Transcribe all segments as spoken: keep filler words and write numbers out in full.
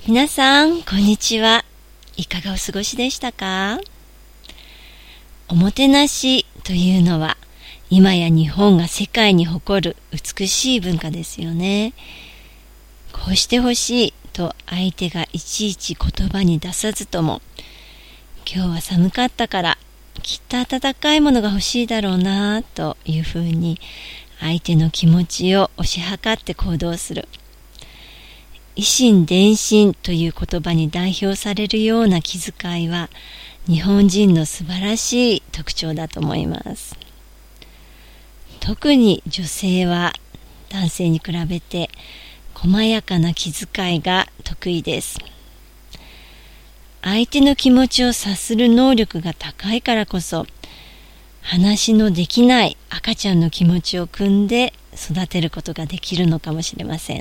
皆さん、こんにちは。いかがお過ごしでしたか？おもてなしというのは、今や日本が世界に誇る美しい文化ですよね。こうしてほしいと相手がいちいち言葉に出さずとも、今日は寒かったからきっと温かいものが欲しいだろうなというふうに相手の気持ちを推し量って行動する。以心伝心という言葉に代表されるような気遣いは日本人の素晴らしい特徴だと思います。特に女性は男性に比べて細やかな気遣いが得意です。相手の気持ちを察する能力が高いからこそ、話のできない赤ちゃんの気持ちを汲んで育てることができるのかもしれません。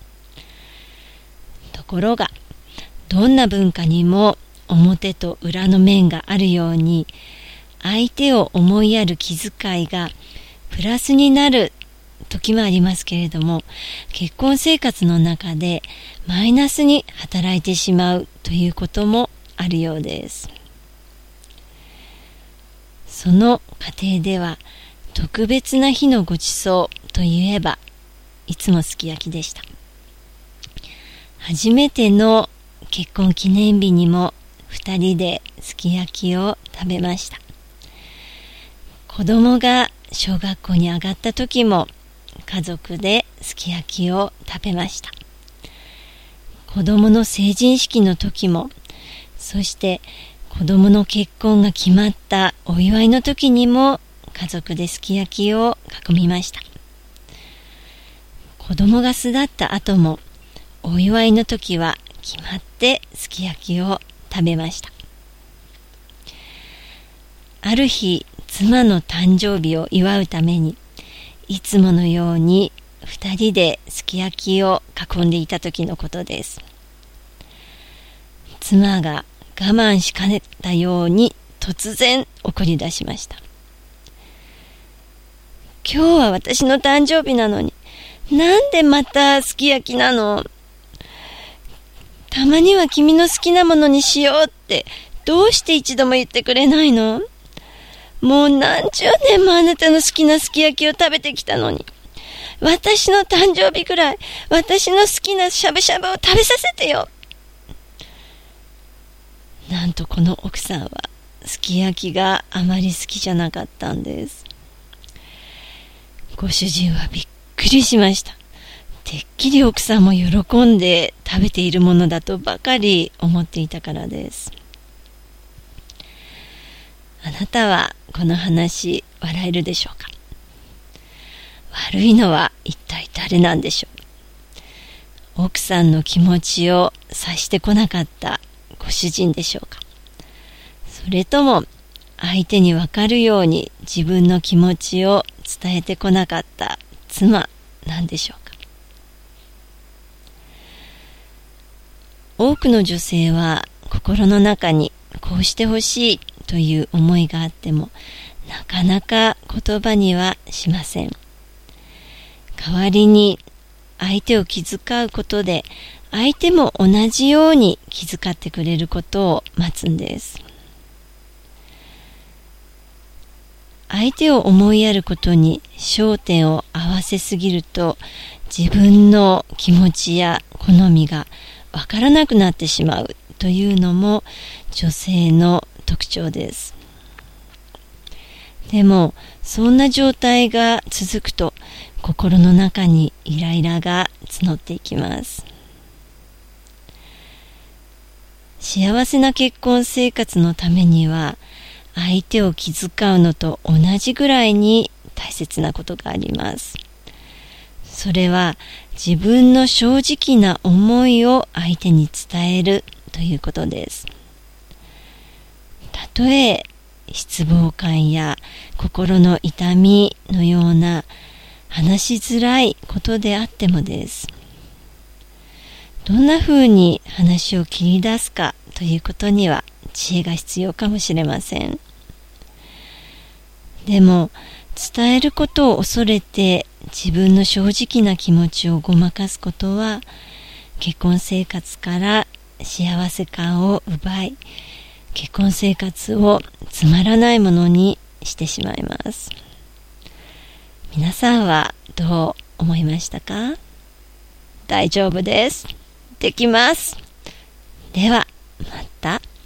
ところが、どんな文化にも表と裏の面があるように、相手を思いやる気遣いがプラスになる時もありますけれども、結婚生活の中でマイナスに働いてしまうということもあるようです。その家庭では特別な日のごちそうといえば、いつもすき焼きでした。初めての結婚記念日にも二人ですき焼きを食べました。子供が小学校に上がった時も家族ですき焼きを食べました。子供の成人式の時も、そして子供の結婚が決まったお祝いの時にも家族ですき焼きを囲みました。子供が巣立った後もお祝いの時は決まってすき焼きを食べました。ある日、妻の誕生日を祝うためにいつものように二人ですき焼きを囲んでいた時のことです。妻が我慢しかねたように突然怒り出しました。今日は私の誕生日なのに、なんでまたすき焼きなの？たまには君の好きなものにしようってどうして一度も言ってくれないの？もう何十年もあなたの好きなすき焼きを食べてきたのに、私の誕生日くらい私の好きなしゃぶしゃぶを食べさせてよ。なんとこの奥さんはすき焼きがあまり好きじゃなかったんです。ご主人はびっくりしました。てっきり奥さんも喜んで食べているものだとばかり思っていたからです。あなたはこの話笑えるでしょうか？悪いのは一体誰なんでしょう？奥さんの気持ちを察してこなかったご主人でしょうか？それとも相手に分かるように自分の気持ちを伝えてこなかった妻なんでしょうか？多くの女性は心の中にこうしてほしいという思いがあっても、なかなか言葉にはしません。代わりに相手を気遣うことで、相手も同じように気遣ってくれることを待つんです。相手を思いやることに焦点を合わせすぎると、自分の気持ちや好みがわからなくなってしまうというのも女性の特徴です。でもそんな状態が続くと、心の中にイライラが募っていきます。幸せな結婚生活のためには、相手を気遣うのと同じぐらいに大切なことがあります。それは自分の正直な思いを相手に伝えるということです。たとえ失望感や心の痛みのような話しづらいことであってもです。どんなふうに話を切り出すかということには知恵が必要かもしれません。でも伝えることを恐れて自分の正直な気持ちをごまかすことは、 結婚生活から幸せ感を奪い、結婚生活をつまらないものにしてしまいます。皆さんはどう思いましたか？大丈夫です。できます。では、また。